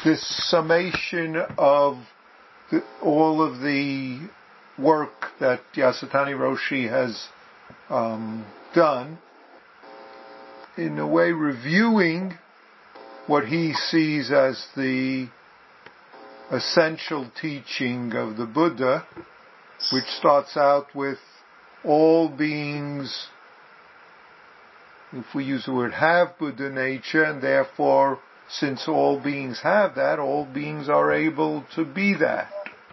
this summation of all of the work that Yasutani Roshi has done, in a way reviewing what he sees as the essential teaching of the Buddha, which starts out with all beings, if we use the word, have Buddha nature, and therefore, since all beings have that, all beings are able to be that.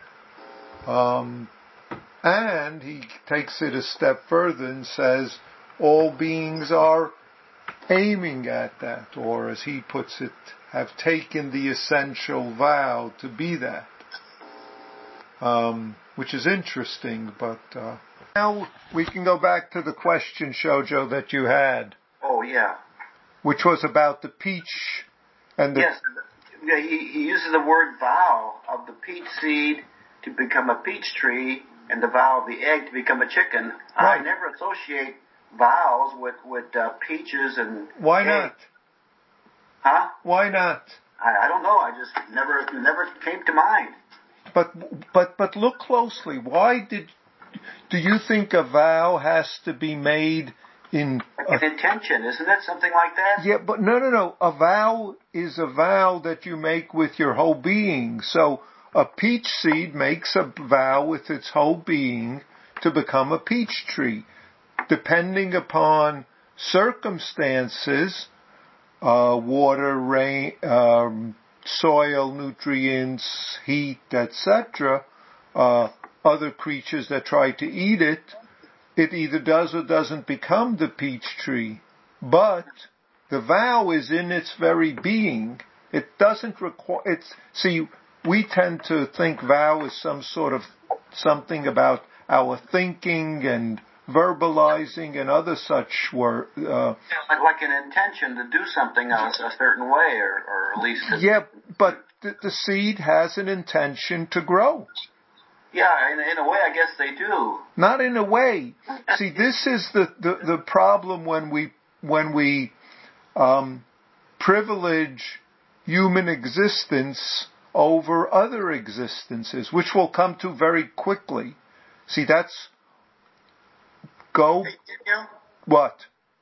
And he takes it a step further and says, all beings are aiming at that, or as he puts it, have taken the essential vow to be that. Which is interesting, but now we can go back to the question, Shoujo, that you had. Oh, yeah. Which was about the peach and the... Yes, he uses the word vow of the peach seed to become a peach tree and the vow of the egg to become a chicken. Right. I never associate vows with peaches and Why eggs. not? Huh? Why not? I don't know. I just never came to mind. But look closely. Why do you think a vow has to be made in like an intention, isn't it? Something like that? Yeah, but no. A vow is a vow that you make with your whole being. So a peach seed makes a vow with its whole being to become a peach tree. Depending upon circumstances, water, rain, soil, nutrients, heat, etc., other creatures that try to eat it, it either does or doesn't become the peach tree. But the vow is in its very being. It doesn't require... See, we tend to think vow is some sort of something about our thinking and verbalizing and other such words. Like an intention to do something a certain way, or at least... Yeah, but the seed has an intention to grow. Yeah, in a way, I guess they do. Not in a way. See, this is the problem when we privilege human existence over other existences, which we'll come to very quickly. See, that's... Go. Hey, Daniel? What?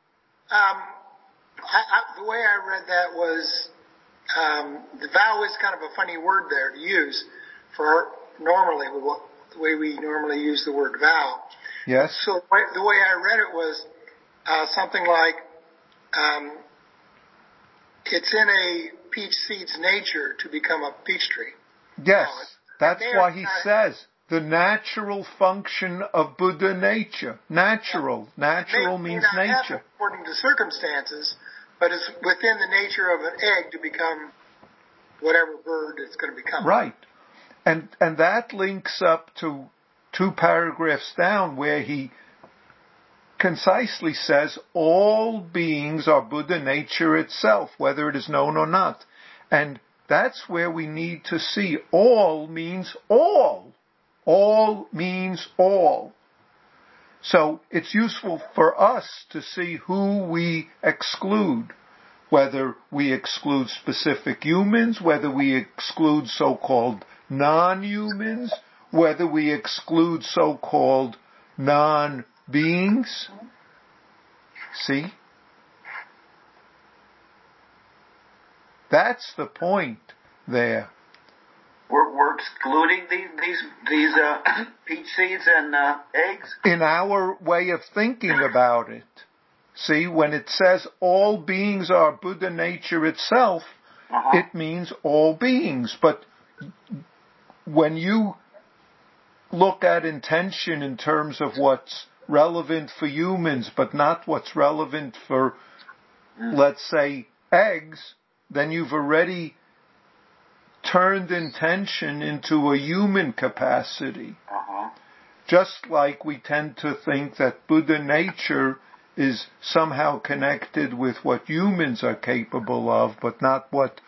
The way I read that was the vow is kind of a funny word there to use for normally the way we normally use the word vow. Yes. So the way I read it was something like it's in a peach seed's nature to become a peach tree. Yes, that's why he says the natural function of Buddha nature. Natural. Natural means nature. Happen according to circumstances, but it's within the nature of an egg to become whatever bird it's going to become. Right. And that links up to 2 paragraphs down where he concisely says all beings are Buddha nature itself, whether it is known or not. And that's where we need to see all means all. All means all. So it's useful for us to see who we exclude, whether we exclude specific humans, whether we exclude so-called non-humans, whether we exclude so-called non-beings. See? That's the point there. We're excluding these peach seeds and eggs? In our way of thinking about it. See, when it says all beings are Buddha nature itself, it means all beings. But when you look at intention in terms of what's relevant for humans, but not what's relevant for, let's say, eggs, then you've already turned intention into a human capacity. Just like we tend to think that Buddha nature is somehow connected with what humans are capable of, but not what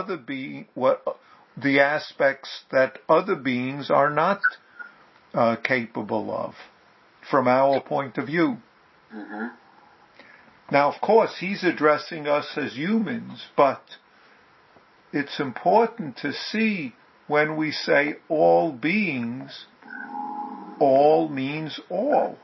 the aspects that other beings are not capable of, from our point of view. Now, of course, he's addressing us as humans, but it's important to see when we say all beings, all means all.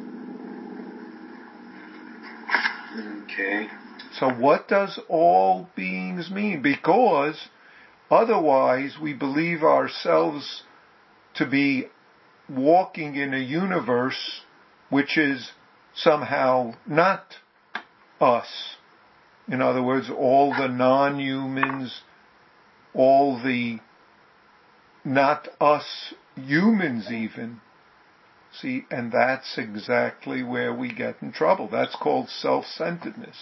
Okay. So what does all beings mean? Because otherwise we believe ourselves to be walking in a universe which is somehow not us. In other words, all the non-humans, all the not us humans even. See, and that's exactly where we get in trouble. That's called self-centeredness.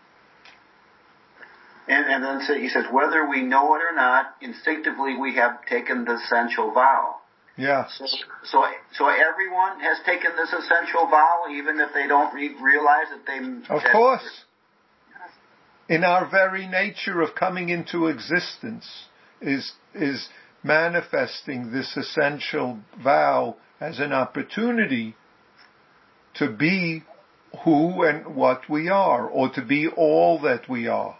And then he says, whether we know it or not, instinctively we have taken the essential vow. Yeah. So everyone has taken this essential vow, even if they don't realize that they... Of course. In our very nature of coming into existence is manifesting this essential vow as an opportunity to be who and what we are, or to be all that we are.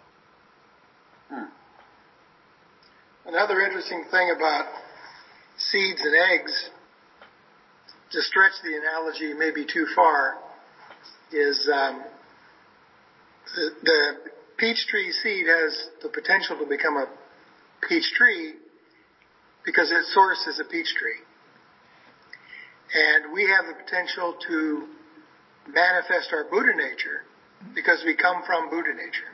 Another interesting thing about seeds and eggs, to stretch the analogy maybe too far, is the peach tree seed has the potential to become a peach tree because its source is a peach tree. And we have the potential to manifest our Buddha nature because we come from Buddha nature.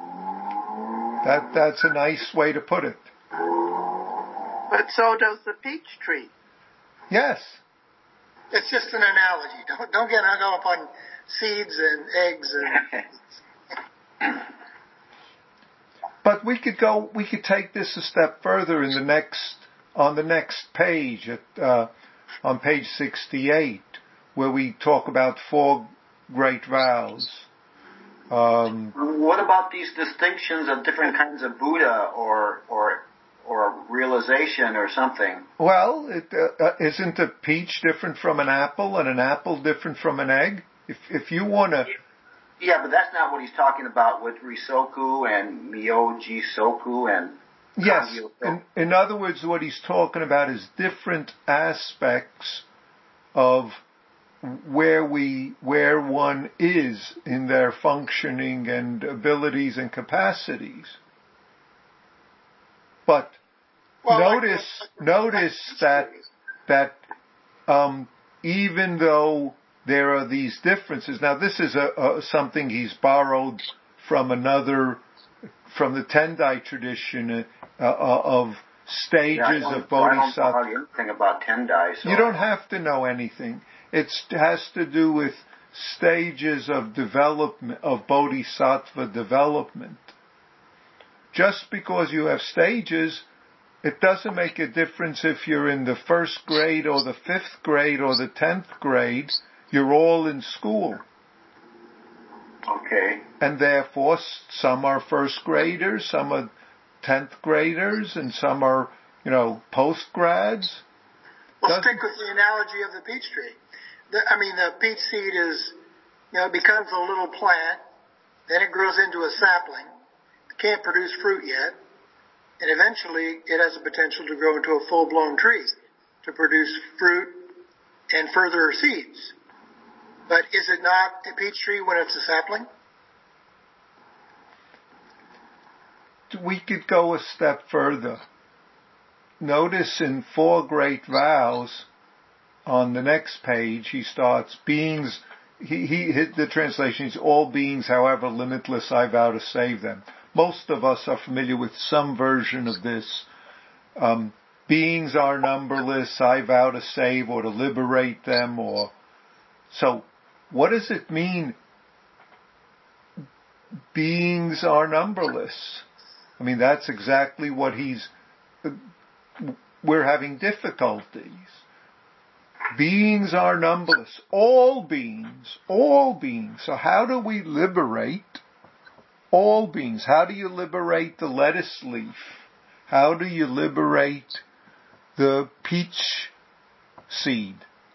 That's a nice way to put it. But so does the peach tree. Yes. It's just an analogy. Don't get hung up on seeds and eggs and... But we could take this a step further on the next page on page 68, where we talk about 4 great vows. What about these distinctions of different kinds of Buddha or realization or something? Well, isn't a peach different from an apple and an apple different from an egg? If you want to... Yeah, but that's not what he's talking about with Risoku and Myoji Soku and... Yes. In other words, what he's talking about is different aspects of where one is in their functioning and abilities and capacities. But notice that even though there are these differences, now this is something he's borrowed from the Tendai tradition of stages of Bodhisattva. I don't know anything about Tendai. So you don't have to know anything. It has to do with stages of development, of Bodhisattva development. Just because you have stages, it doesn't make a difference if you're in the 1st grade or the 5th grade or the 10th grade. You're all in school. Okay. And therefore, some are 1st graders, some are 10th graders, and some are, post-grads. Well, stick with the analogy of the peach tree. The peach seed it becomes a little plant, then it grows into a sapling, can't produce fruit yet, and eventually it has the potential to grow into a full-blown tree to produce fruit and further seeds. But is it not a peach tree when it's a sapling? We could go a step further. Notice in 4 great vows, on the next page, he starts beings. He hit the translation is all beings, however limitless, I vow to save them. Most of us are familiar with some version of this. Beings are numberless, I vow to save or to liberate them. So, what does it mean? Beings are numberless. That's exactly what we're having difficulties. Beings are numberless. All beings. So how do we liberate all beings? How do you liberate the lettuce leaf? How do you liberate the peach seed?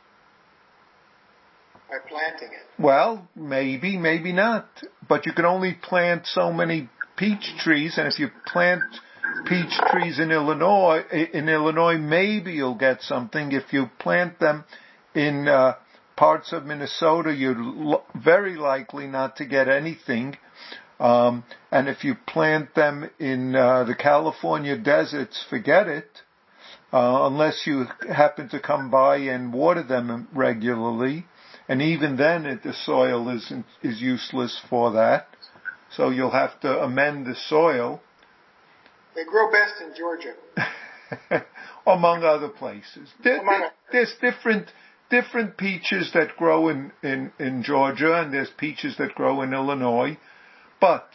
By planting it. Well, maybe not. But you can only plant so many peach trees, and if you plant peach trees in Illinois, maybe you'll get something. If you plant them in parts of Minnesota, you're very likely not to get anything. And if you plant them in the California deserts, forget it. Unless you happen to come by and water them regularly. And even then, the soil is useless for that. So you'll have to amend the soil. They grow best in Georgia. Among other places. There's different peaches that grow in Georgia, and there's peaches that grow in Illinois. But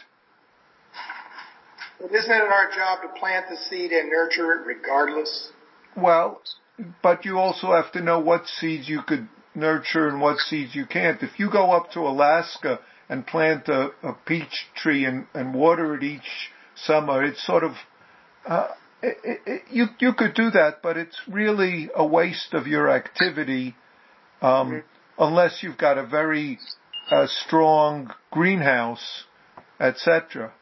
isn't it our job to plant the seed and nurture it regardless? Well, but you also have to know what seeds you could nurture and what seeds you can't. If you go up to Alaska and plant a peach tree and water it each summer, it's sort of, you could do that, but it's really a waste of your activity, unless you've got a very strong greenhouse, etc.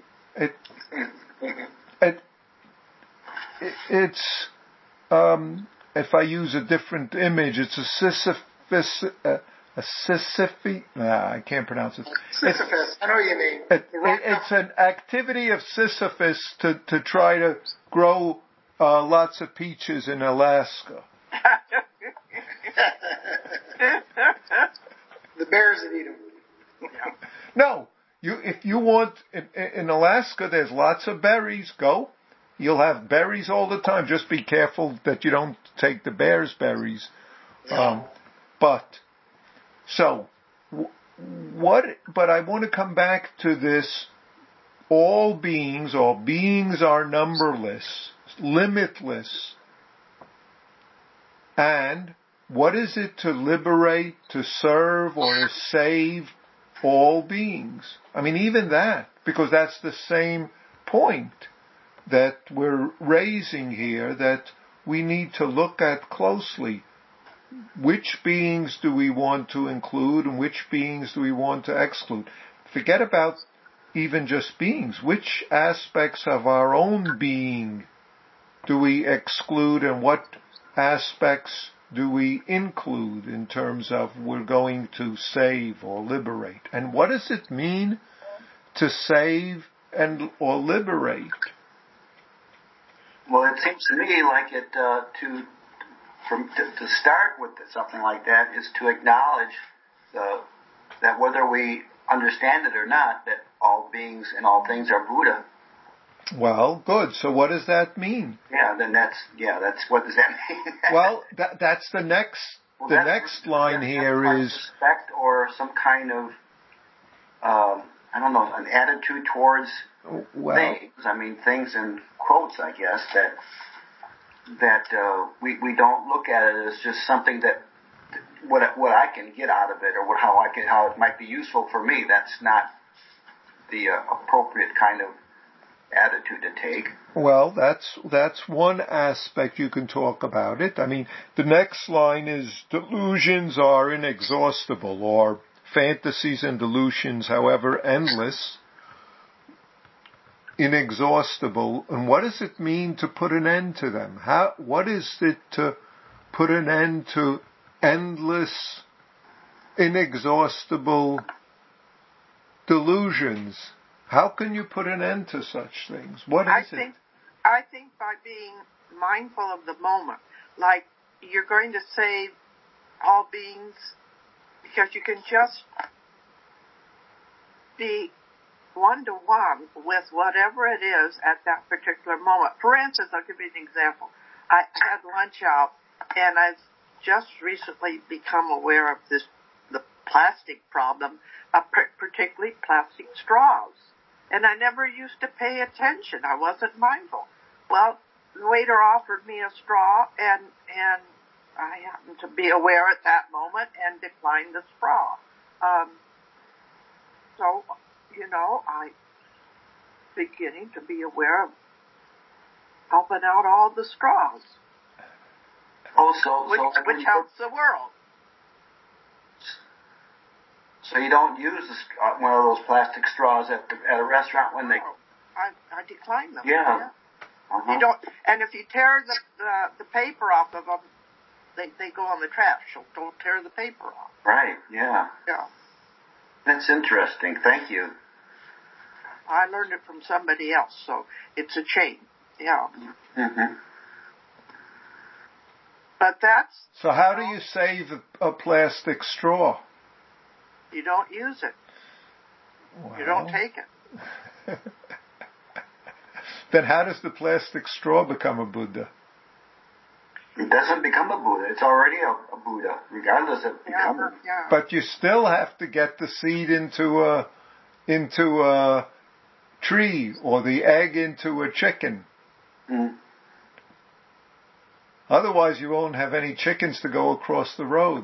It's if I use a different image, it's I can't pronounce it. Sisyphus, I know what you mean. It's an activity of Sisyphus to try to grow lots of peaches in Alaska. The bears that eat them. No, if you want in Alaska, there's lots of berries. Go. You'll have berries all the time. Just be careful that you don't take the bear's berries. But I want to come back to this. All beings are numberless, limitless. And what is it to liberate, to serve, or to save all beings? I mean, even that, because that's the same point that we're raising here, that we need to look at closely. Which beings do we want to include and which beings do we want to exclude? Forget about even just beings. Which aspects of our own being do we exclude and what aspects do we include in terms of we're going to save or liberate? And what does it mean to save or liberate? Well, it seems to me like it to start with something like that is to acknowledge that whether we understand it or not, that all beings and all things are Buddha. Well, good. So what does that mean? Yeah, that's what does that mean? Well, that's the next. Well, the next line here is respect or some kind of I don't know, an attitude towards things. I mean, things in quotes, I guess, that we don't look at it as just something that what I can get out of it or how it might be useful for me. That's not the appropriate kind of attitude to take. Well, that's one aspect you can talk about it. I mean, the next line is delusions are inexhaustible, or fantasies and delusions, however endless, inexhaustible. And what does it mean to put an end to them? What is it to put an end to endless, inexhaustible delusions? How can you put an end to such things? What is it? I think by being mindful of the moment, like you're going to save all beings, because you can just be one-to-one with whatever it is at that particular moment. For instance, I'll give you an example. I had lunch out, and I've just recently become aware of the plastic problem, particularly plastic straws. And I never used to pay attention. I wasn't mindful. Well, the waiter offered me a straw, and I happened to be aware at that moment and declined the straw. So, I'm beginning to be aware of helping out all the straws. Which helps the world. So you don't use one of those plastic straws at a restaurant when they... I decline them. Yeah. You don't, and if you tear the paper off of them, they go on the trash. So don't tear the paper off. Right. Yeah. Yeah. That's interesting. Thank you. I learned it from somebody else, so it's a chain. Yeah. Mm-hmm. But that's... So how do you save a plastic straw? You don't use it. Wow. You don't take it. Then how does the plastic straw become a Buddha? It doesn't become a Buddha. It's already a Buddha, regardless of becoming. Yeah. But you still have to get the seed into a tree, or the egg into a chicken. Mm. Otherwise, you won't have any chickens to go across the road.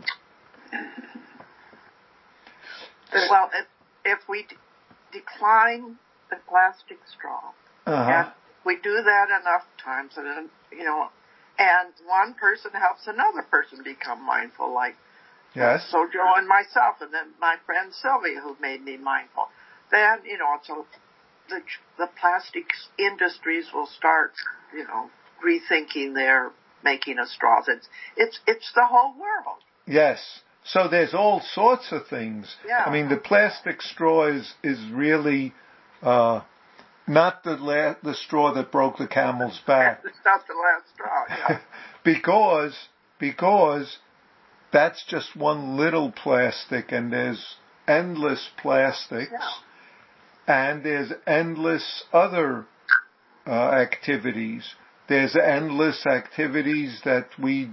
Well, if we decline the plastic straw, and we do that enough times, and and one person helps another person become mindful, like yes. So Joe and myself, and then my friend Sylvia, who made me mindful. Then so the plastics industries will start rethinking their making of straws. It's the whole world. Yes. So there's all sorts of things. Yeah. I mean, the plastic straw is really not the straw that broke the camel's back. It's not the last straw. Yeah. because that's just one little plastic, and there's endless plastics, and there's endless other activities. There's endless activities that we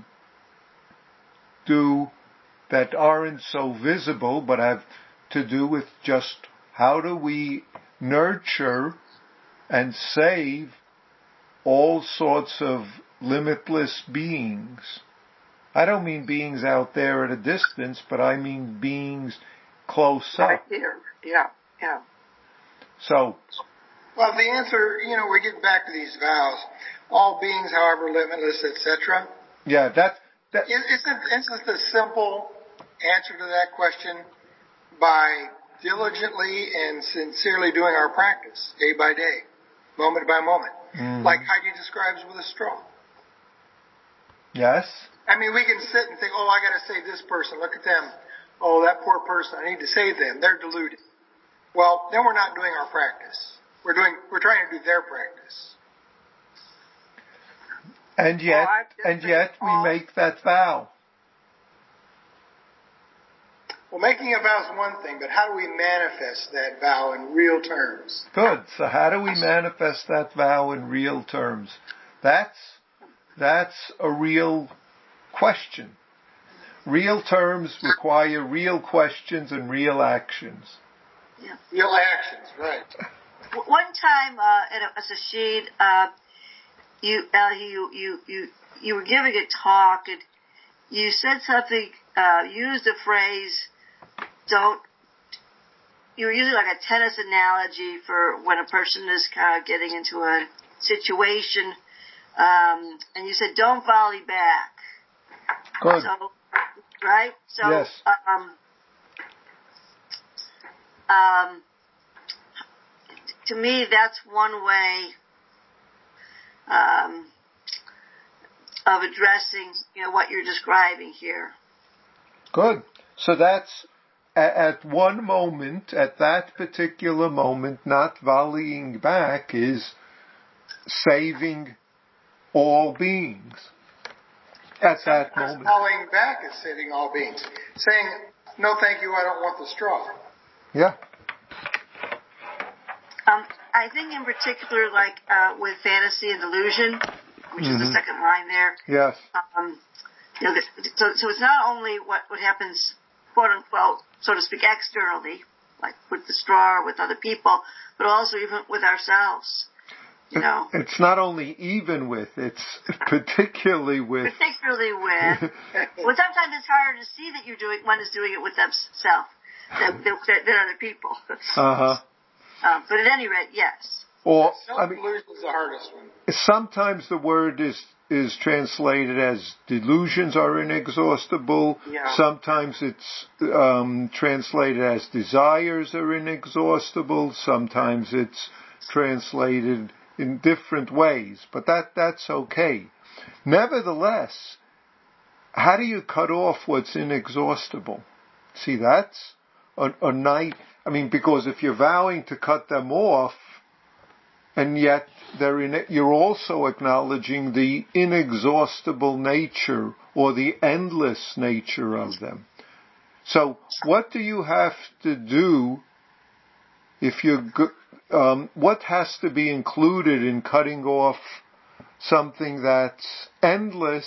do that aren't so visible, but have to do with just how do we nurture and save all sorts of limitless beings. I don't mean beings out there at a distance, but I mean beings close up. Right here. Yeah. So. Well, the answer, we get back to these vows. All beings, however limitless, etc. Yeah, that. Isn't the simple answer to that question by diligently and sincerely doing our practice day by day, moment by moment, like Heidi describes with a straw. Yes. I mean, we can sit and think, I got to save this person. Look at them. Oh, that poor person. I need to save them. They're deluded. Well, then we're not doing our practice. We're trying to do their practice. And yet we make that vow. Well, making a vow is one thing, but how do we manifest that vow in real terms? Good. So how do we manifest that vow in real terms? That's a real question. Real terms require real questions and real actions. Yeah. Real actions, right. One time as a shade, you were giving a talk, and you said something, used a phrase, you were using like a tennis analogy for when a person is kind of getting into a situation, and you said, don't volley back. Good. So, right? So, yes. To me, that's one way of addressing, what you're describing here. Good. So that's at one moment, at that particular moment, not volleying back is saving all beings. At that moment. Volleying back is saving all beings. Saying, no thank you, I don't want the straw. Yeah. I think in particular, like with fantasy and delusion, which is the second line there. Yes. So it's not only what happens, quote unquote, so to speak, externally, like with the straw or with other people, but also even with ourselves. It's not only even with, it's particularly with. Particularly with. Well, sometimes it's harder to see that one is doing it with themselves than other people. But at any rate, yes. Or self-delusion is the hardest one. Sometimes the word is translated as delusions are inexhaustible. Yeah. Sometimes it's translated as desires are inexhaustible. Sometimes it's translated in different ways, but that's okay. Nevertheless, how do you cut off what's inexhaustible? See, that's a nice, because if you're vowing to cut them off, and yet you're also acknowledging the inexhaustible nature or the endless nature of them. So what do you have to do if what has to be included in cutting off something that's endless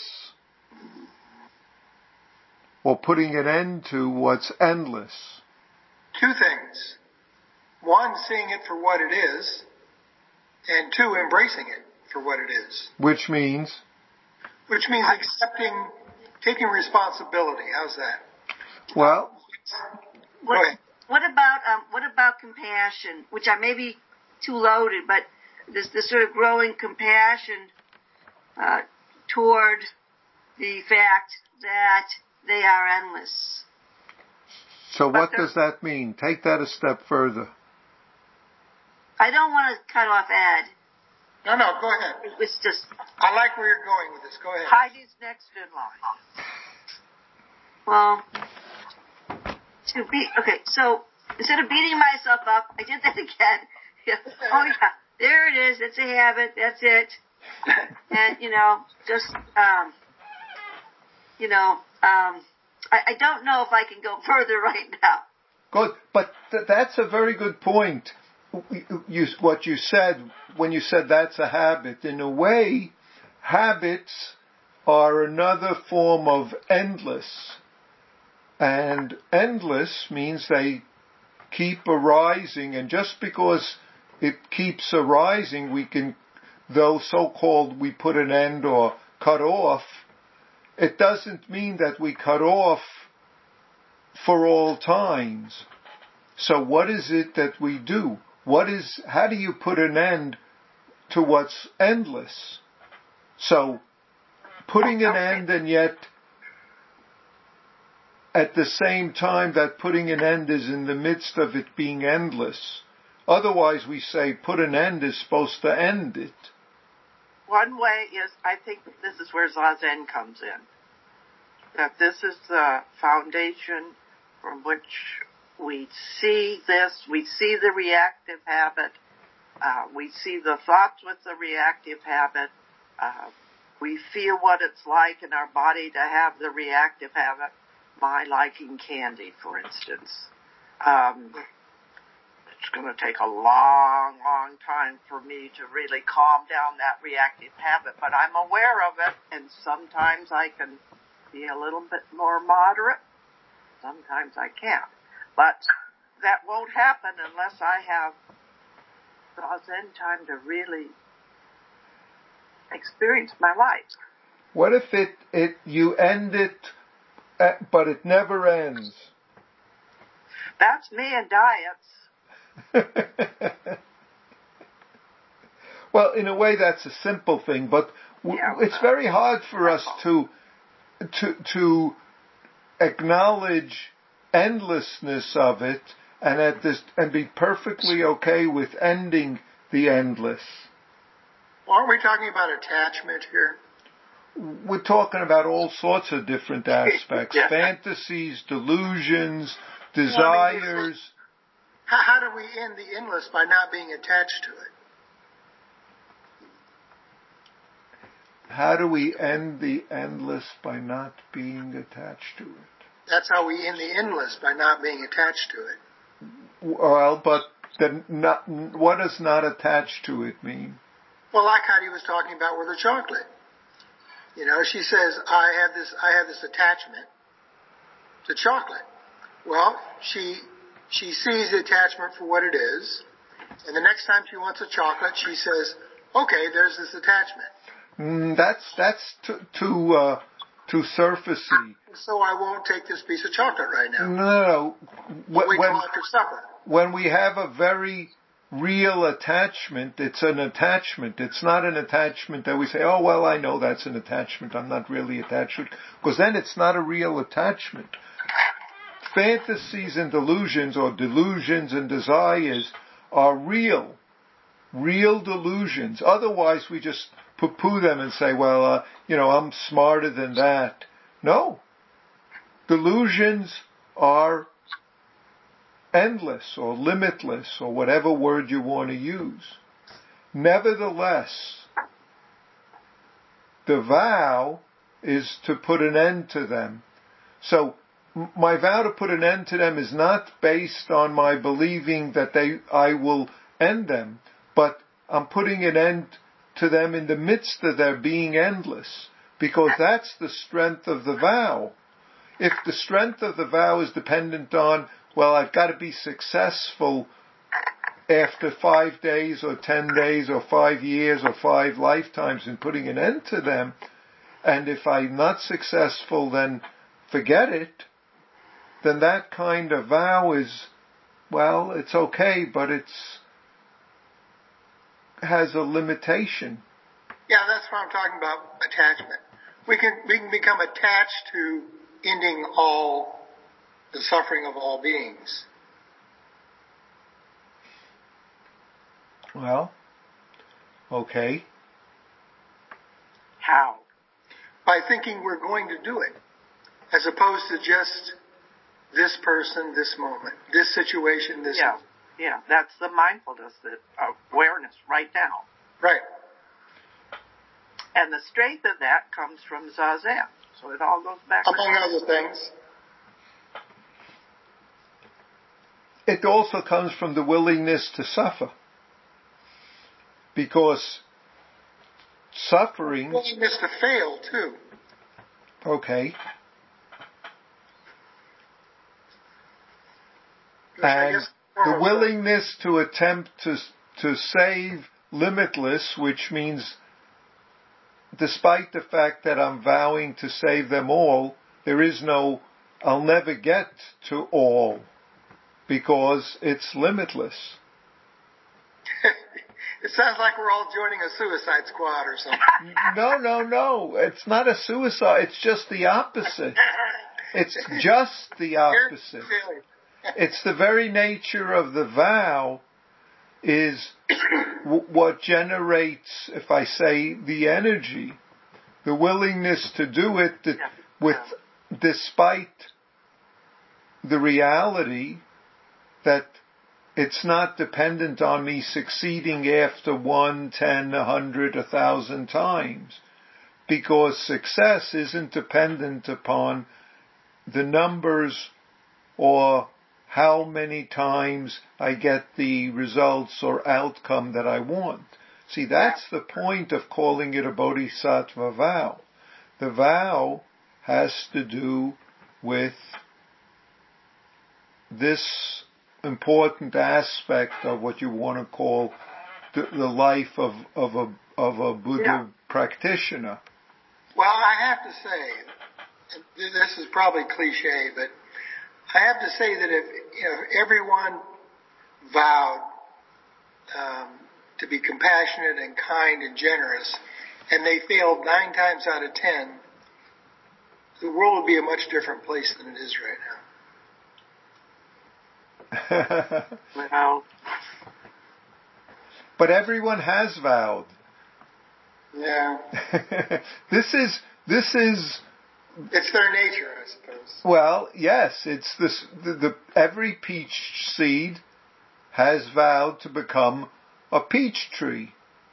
or putting an end to what's endless? Two things. One, seeing it for what it is, and two, embracing it for what it is. Which means accepting, taking responsibility. How's that? Well, what about compassion, which I may be too loaded, but this sort of growing compassion toward the fact that they are endless. So what does that mean? Take that a step further. I don't want to cut off Ed. No, go ahead. It's just... I like where you're going with this. Go ahead. Heidi's next in line. Well, okay, so instead of beating myself up, I did that again. Yeah. Oh yeah, there it is. It's a habit. That's it. And, I don't know if I can go further right now. Good, but that's a very good point. What you said when you said that's a habit. In a way, habits are another form of endless. And endless means they keep arising, and just because it keeps arising, we can, though so-called we put an end or cut off, it doesn't mean that we cut off for all times. So what is it that we do? How do you put an end to what's endless? So, putting an end, and yet at the same time that putting an end is in the midst of it being endless. Otherwise we say put an end is supposed to end it. One way is, I think this is where Zazen comes in. That this is the foundation from which we see the reactive habit, we see the thoughts with the reactive habit, we feel what it's like in our body to have the reactive habit. My liking candy, for instance. It's going to take a long, long time for me to really calm down that reactive habit, but I'm aware of it, and sometimes I can be a little bit more moderate. Sometimes I can't. But that won't happen unless I have Zazen time to really experience my life. What if you end it, but it never ends? That's me and diets. Well, in a way, that's a simple thing, but it's very hard for us to acknowledge endlessness of it and be perfectly okay with ending the endless. Well, aren't we talking about attachment here? We're talking about all sorts of different aspects. Yeah. Fantasies, delusions, desires. How do we end the endless by not being attached to it? How do we end the endless by not being attached to it? That's how we end the endless, by not being attached to it. Well, but what does not attached to it mean? Well, like Heidi was talking about with the chocolate. She says, I have this attachment to chocolate. Well, she sees the attachment for what it is, and the next time she wants a chocolate, she says, okay, there's this attachment. That's too surfacey. So I won't take this piece of chocolate right now. No. Wait till after supper. When we have a very real attachment, it's an attachment. It's not an attachment that we say, oh, well, I know that's an attachment. I'm not really attached to it. Because then it's not a real attachment. Fantasies and delusions, or delusions and desires, are real. real delusions. Otherwise, we just poo-poo them and say, well, I'm smarter than that. No. Delusions are endless or limitless or whatever word you want to use. Nevertheless, the vow is to put an end to them. So my vow to put an end to them is not based on my believing that I will end them, but I'm putting an end to them in the midst of their being endless, because that's the strength of the vow. If the strength of the vow is dependent on, well, I've got to be successful after 5 days or 10 days or 5 years or 5 lifetimes in putting an end to them, and if I'm not successful, then forget it, then that kind of vow is, well, it's okay, but has a limitation. Yeah, that's what I'm talking about, attachment. We can become attached to ending all the suffering of all beings. Well, okay. How? By thinking we're going to do it, as opposed to just this person, this moment, this situation, this moment. Yeah, that's the mindfulness, the awareness right now. Right. And the strength of that comes from Zazen. So it all goes back. Among other things. It also comes from the willingness to suffer. Because suffering... Willingness to fail, too. Okay. And the willingness to attempt to save limitless, which means despite the fact that I'm vowing to save them all, I'll never get to all because it's limitless. It sounds like we're all joining a suicide squad or something. No. It's not a suicide. It's just the opposite. It's just the opposite. It's the very nature of the vow is what generates, if I say, the energy, the willingness to do it despite the reality that it's not dependent on me succeeding after 1, 10, 100, 1,000 times, because success isn't dependent upon the numbers or how many times I get the results or outcome that I want. See, that's the point of calling it a bodhisattva vow. The vow has to do with this important aspect of what you want to call the life of a Buddha practitioner. Well, I have to say, this is probably cliche, but I have to say that if everyone vowed to be compassionate and kind and generous, and they failed 9 times out of 10, the world would be a much different place than it is right now. Well, but everyone has vowed. Yeah. This is. It's their nature, I suppose. Well, yes, it's this. Every peach seed has vowed to become a peach tree,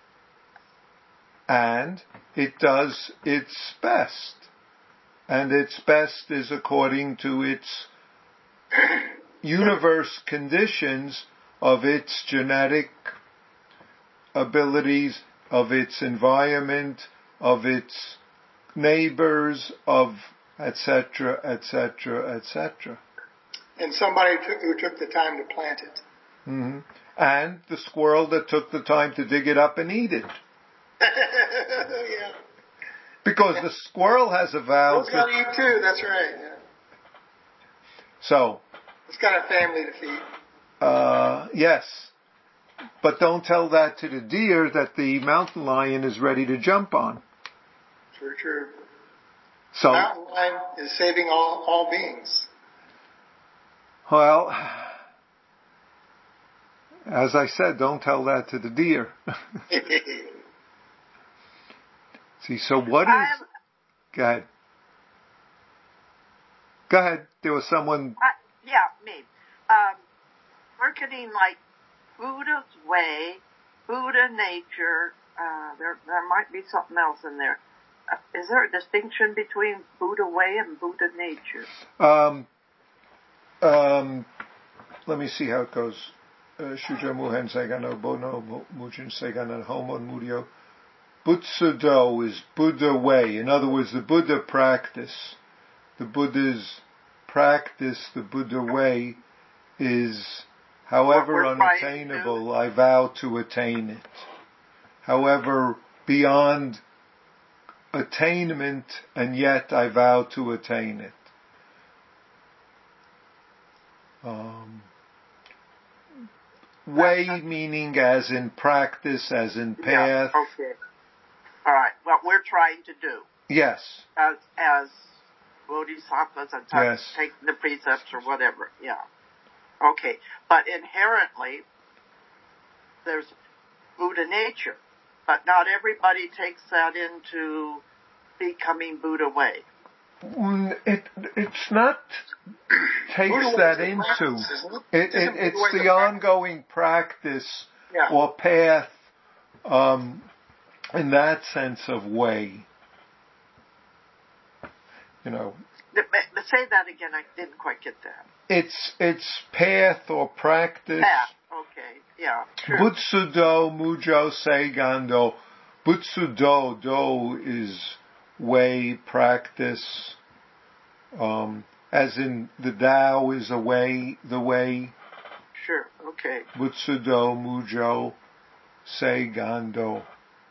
and it does its best, and its best is according to its universe conditions of its genetic abilities, of its environment, of its neighbors, of etc., etc., etc. And somebody who took the time to plant it. Mm-hmm. And the squirrel that took the time to dig it up and eat it. Yeah. Because the squirrel has a vow. It's got to eat too, that's right. Yeah. So. It's got a family to feed. Yes. But don't tell that to the deer that the mountain lion is ready to jump on. True. So. The mountain lion is saving all beings. Well, As I said, don't tell that to the deer. See, so what is... Go ahead. Go ahead. There was someone... Me. Marketing like Buddha's way, Buddha nature, there might be something else in there. Is there a distinction between Buddha way and Buddha nature? Let me see how it goes. Shuja Muhen Segano Bono Mujin Segana Homon Murio. Butsudo is Buddha way. In other words, the Buddha practice. The Buddha's practice, the Buddha way, is however unattainable, I vow to attain it. However, beyond attainment, and yet I vow to attain it. Way meaning as in practice, as in path. Yeah, okay. All right. What we're trying to do. Yes. As bodhisattvas and take the precepts or whatever. Yeah. Okay. But inherently, there's Buddha nature. But not everybody takes that into becoming Buddha way. It's not takes that into. It's the ongoing practice or path, in that sense of way. You know. Say that again. I didn't quite get that. It's path or practice. Path. Okay. Yeah. Sure. Butsudo mujo seigando. Butsudo do is way, practice. As in the Tao is a way, the way. Sure. Okay. Butsudo mujo seigando.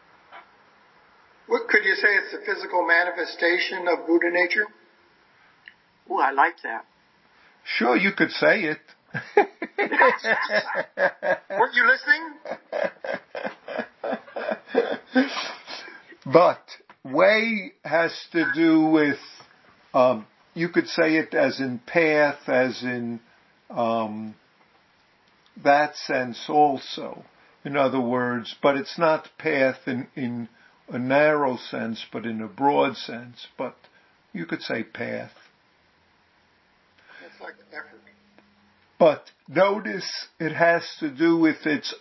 What could you say? It's the physical manifestation of Buddha nature. Oh, I like that. Sure, you could say it. Weren't you listening? But way has to do with, you could say it as in path, as in that sense also. In other words, but it's not path in a narrow sense, but in a broad sense. But you could say path. It's like effort. But notice it has to do with it's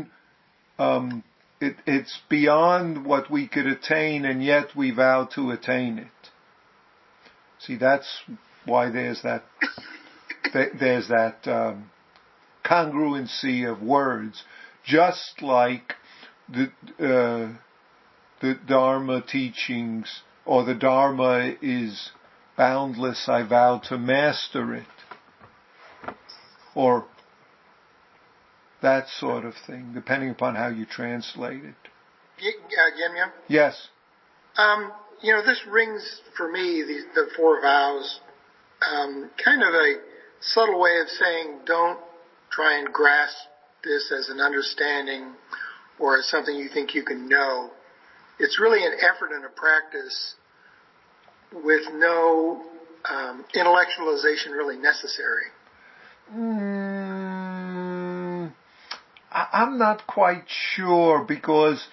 it's beyond what we could attain, and yet we vow to attain it. See, that's why there's that congruency of words, just like the Dharma teachings, or the Dharma is boundless, I vow to master it. Or that sort of thing, depending upon how you translate it. Yemya? Yes. This rings for me, the four vows, kind of a subtle way of saying don't try and grasp this as an understanding or as something you think you can know. It's really an effort and a practice with no intellectualization really necessary. I'm not quite sure, because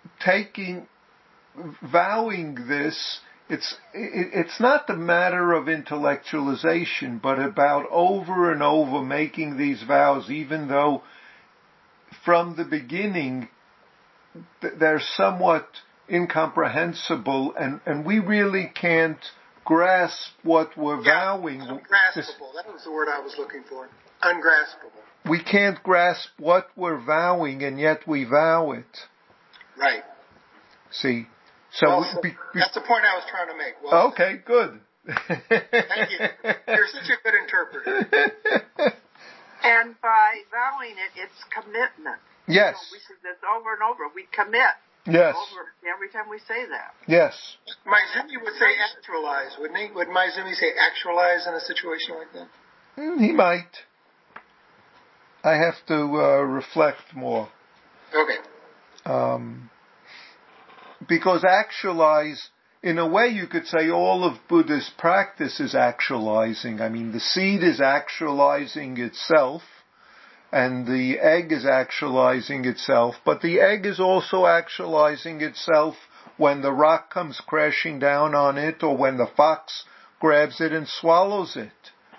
vowing this, it's not the matter of intellectualization, but about over and over making these vows, even though from the beginning they're somewhat incomprehensible, and we really can't grasp what we're vowing. Ungraspable. That was the word I was looking for. Ungraspable. We can't grasp what we're vowing, and yet we vow it. Right. See? So that's the point I was trying to make. Okay, good. Thank you. You're such a good interpreter. And by vowing it, it's commitment. Yes. We say this over and over. We commit. Yes. Every time we say that. Yes. Maizumi would say actualize, wouldn't he? Would Maizumi say actualize in a situation like that? He might. I have to reflect more. Okay. Because actualize, in a way you could say all of Buddha's practice is actualizing. I mean, the seed is actualizing itself, and the egg is actualizing itself, but the egg is also actualizing itself when the rock comes crashing down on it or when the fox grabs it and swallows it.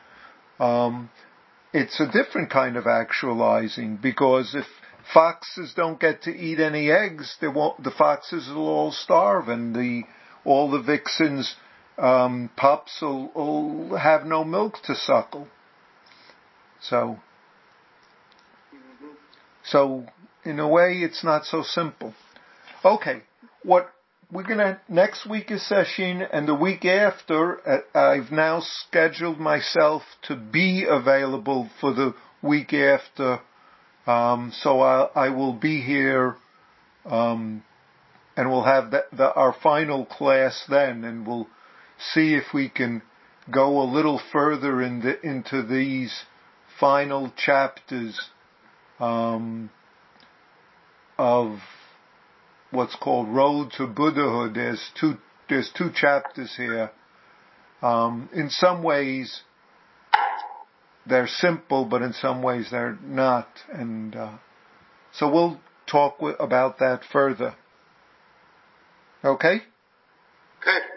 It's a different kind of actualizing, because if foxes don't get to eat any eggs, the foxes will all starve, and all the vixens' pups will have no milk to suckle. So in a way, it's not so simple. Okay, what we're gonna next week is session, and the week after, I've now scheduled myself to be available for the week after. So I will be here, and we'll have our final class then, and we'll see if we can go a little further into these final chapters of what's called Road to Buddhahood. There's two chapters here. In some ways, they're simple, but in some ways they're not. And so we'll talk about that further. Okay? Okay.